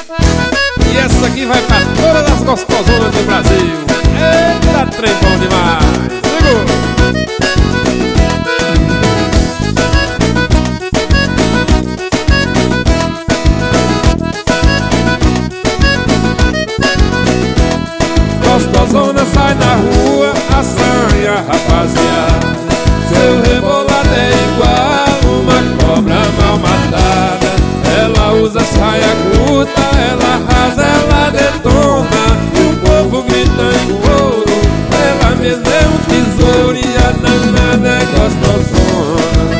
E essa aqui vai pra todas as gostosonas do Brasil. Eita, trem bom demais. Segura. Gostosona sai na rua, assanha rapaziada. Seu rebolado é igual uma cobra mal matada. Ela usa saia curta, ela arrasa, ela detona. E o povo grita em coro, ela mesma é um tesouro. E a danada é gostosona.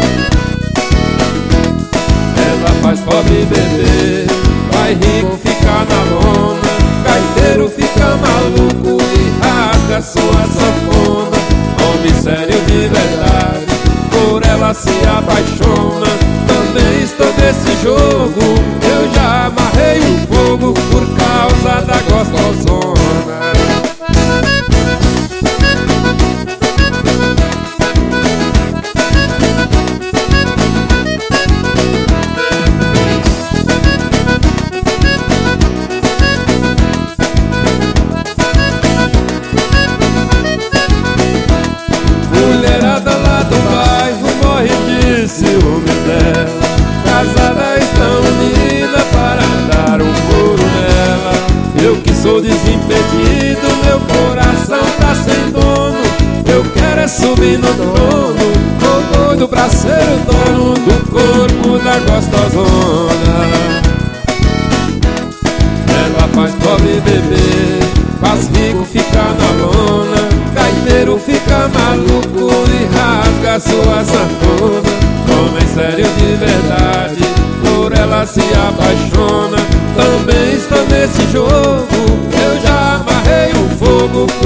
Ela faz pobre beber, vai rico ficar na lona. Gaiteiro fica maluco e rasga sua sanfona. Homem sério de verdade, por ela se apaixona. Também estou nesse jogo, eu já amarrei o fogo por causa da gostosona. Mulherada lá do bairro morre de ciúme dela. Casada estão unidas para dar um couro nela. Eu que sou desimpedido, meu coração tá sem dono. Eu quero é subir no trono, tô doido pra ser o dono do corpo da gostosona. Ela faz pobre beber, faz rico ficar na lona. Gaiteiro fica maluco e rasga sua sanfona. Homem sério de verdade, por ela se apaixona. Também estou nesse jogo, eu já amarrei o fogo